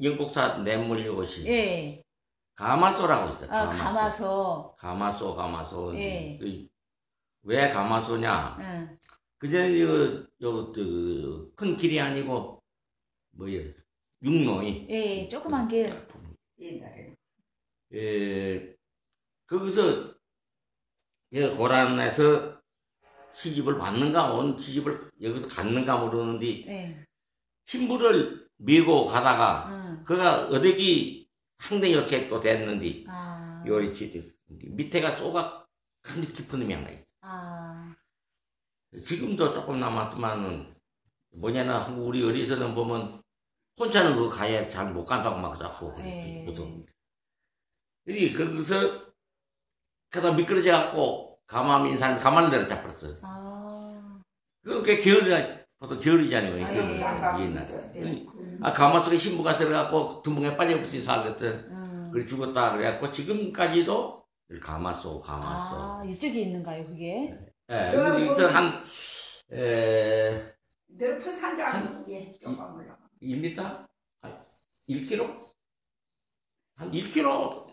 영국사 뇌물 요것이 예. 가마소라고 있어. 아, 가마솥. 가마소. 예. 왜 가마소냐? 응. 그전에 큰 길이 아니고 뭐예 육로이. 예, 조그만 길. 옛날에. 예, 거기서 고란에서 시집을 왔는가 온 시집을 여기서 갔는가 모르는데 예. 신부를 밀고 가다가 응. 그가 어디기 상당히 이렇게 또 됐는데 아. 요리 밑에가 쏘가 큰 깊은 놈이 하나 있어. 아. 지금도 조금 남았지만은 뭐냐나 한국 우리 어디서는 보면 혼자는 그거 가야 잘 못 간다고 막 자꾸 예. 무서워. 이 거기서 가다 미끄러져 갖고 가마민산 가마를 내려 잡혔어. 아. 그게 겨울이 보통 겨울이잖아요. 아, 겨울 예. 옛날에. 아 가마 속에 신부가 들어갖고 두멍에 빠져붙이 살거든. 그래 죽었다 그래갖고 지금까지도 가마소. 아, 이쪽에 있는가요, 그게? 예, 여기서 한 넓은 산장 예, 조금 올라가. 1m? 한 1km? 한 1km